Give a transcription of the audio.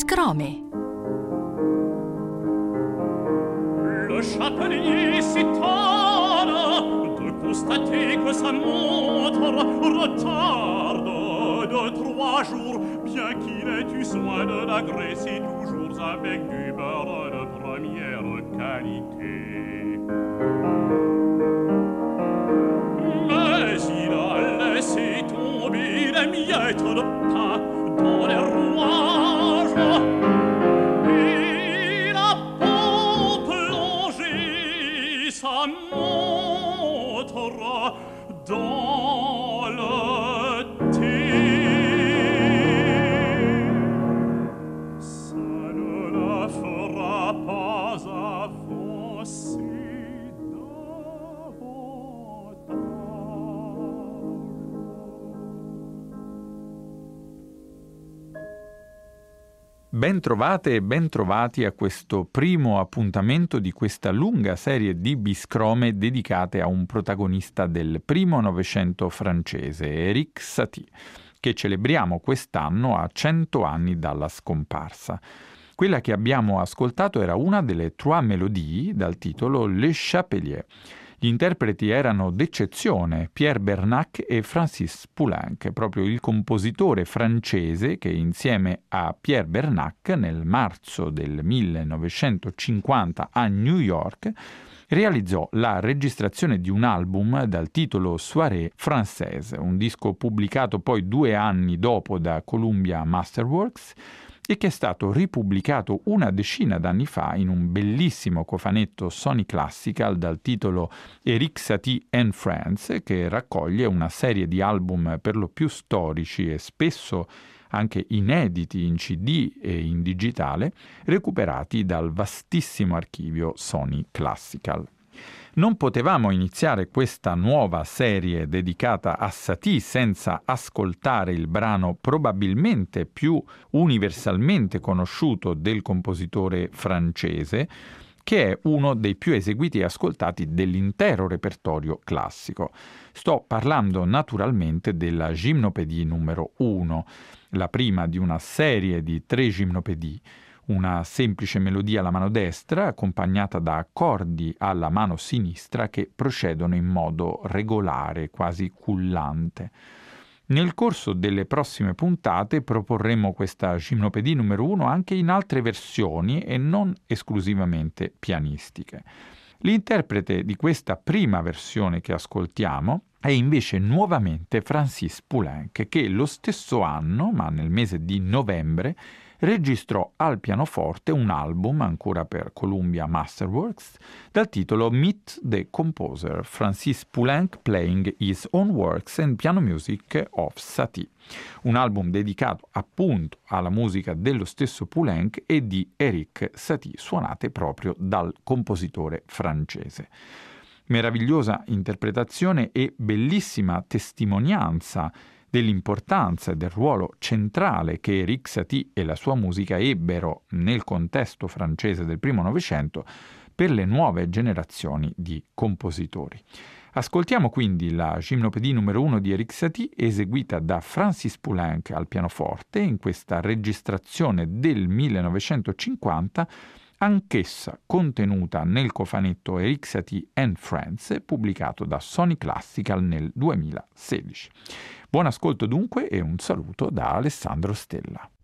Biscrome. Le chapelier s'étonne de constater que sa montre retarde de 3 jours, bien qu'il ait eu soin de la graisser toujours avec du beurre de première qualité. Mais il a laissé tomber les miettes de pain dans les rouages et n'a pas plongé sa montre dans le thé. Ça ne la fera pas avancer Ben trovate e ben trovati a questo primo appuntamento di questa lunga serie di biscrome dedicate a un protagonista del primo Novecento francese, Éric Satie, che celebriamo quest'anno a 100 anni dalla scomparsa. Quella che abbiamo ascoltato era una delle Trois Mélodies dal titolo Le Chapelier. Gli interpreti erano d'eccezione Pierre Bernac e Francis Poulenc, proprio il compositore francese che insieme a Pierre Bernac nel marzo del 1950 a New York realizzò la registrazione di un album dal titolo Soirée Française, un disco pubblicato poi 2 anni dopo da Columbia Masterworks e che è stato ripubblicato una decina d'anni fa in un bellissimo cofanetto Sony Classical dal titolo Éric Satie and Friends, che raccoglie una serie di album per lo più storici e spesso anche inediti in CD e in digitale, recuperati dal vastissimo archivio Sony Classical. Non potevamo iniziare questa nuova serie dedicata a Satie senza ascoltare il brano probabilmente più universalmente conosciuto del compositore francese, che è uno dei più eseguiti e ascoltati dell'intero repertorio classico. Sto parlando naturalmente della Gymnopédie numero 1, la prima di una serie di 3 gymnopédie, una semplice melodia alla mano destra accompagnata da accordi alla mano sinistra che procedono in modo regolare, quasi cullante. Nel corso delle prossime puntate proporremo questa Gymnopédie numero 1 anche in altre versioni e non esclusivamente pianistiche. L'interprete di questa prima versione che ascoltiamo è invece nuovamente Francis Poulenc, che lo stesso anno, ma nel mese di novembre, registrò al pianoforte un album, ancora per Columbia Masterworks, dal titolo Meet the Composer, Francis Poulenc Playing His Own Works and Piano Music of Satie, un album dedicato appunto alla musica dello stesso Poulenc e di Éric Satie, suonate proprio dal compositore francese. Meravigliosa interpretazione e bellissima testimonianza dell'importanza e del ruolo centrale che Éric Satie e la sua musica ebbero nel contesto francese del primo Novecento per le nuove generazioni di compositori. Ascoltiamo quindi la Gymnopédie numero 1 di Éric Satie, eseguita da Francis Poulenc al pianoforte in questa registrazione del 1950, anch'essa contenuta nel cofanetto Éric Satie and Friends, pubblicato da Sony Classical nel 2016. Buon ascolto dunque e un saluto da Alessandro Stella.